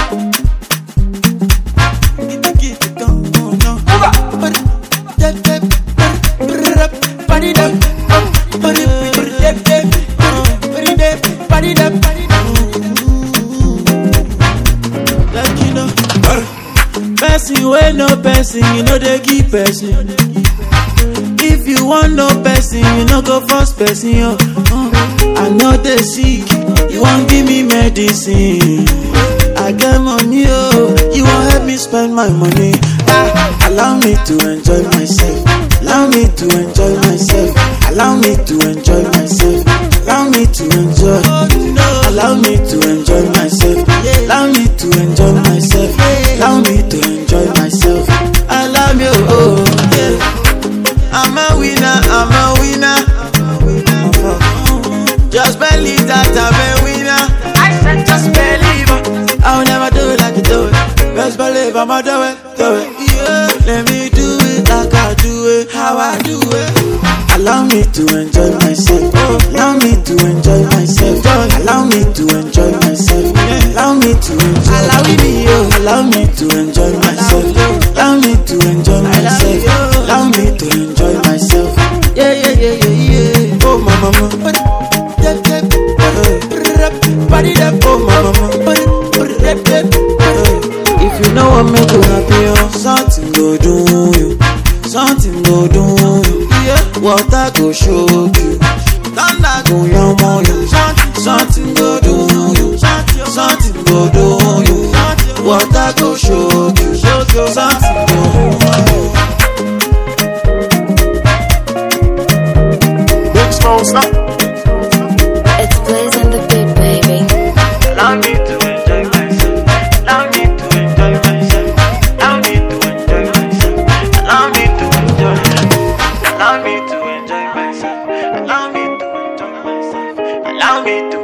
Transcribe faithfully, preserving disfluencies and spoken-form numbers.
Person wey no person, you know they give person. If you want no person, you no go force person. Yo. Uh, I know they sick, you won't give me medicine. I get money, oh, you won't help me spend my money. Ah, allow me to enjoy myself. Allow me to enjoy myself. Allow me to enjoy myself. Allow me to enjoy. Allow me to enjoy myself. Allow me to enjoy myself. Allow me to enjoy myself. I love you, oh yeah. I'm a winner, I'm a winner. Just believe that I'm a winner. I said just believe. I'll never do it like you do it. Just believe I'ma do it, do it. Yeah, let me do it like I do it, how I do it. Allow me to enjoy myself. Allow me to enjoy myself. Allow me to enjoy myself. Allow me to enjoy. Allow me, allow me to enjoy myself. Allow me to enjoy myself. Allow me to enjoy myself. Yeah, yeah, yeah, yeah, yeah. Oh, my mama. Body that, oh, my mama. If you know what make you happy, oh, something go do you. Something go do you. Yeah, water go shock you. Thunder go yam on you. Something go do you. Something go do you. Water go shock you. Something go do you. Big Smoke, stop. It's blazing the beat, baby. Allow me to enjoy myself. Allow me to enjoy myself. Allow me to enjoy myself. Allow me to enjoy. Allow me to enjoy myself. Allow me to enjoy myself. Allow me to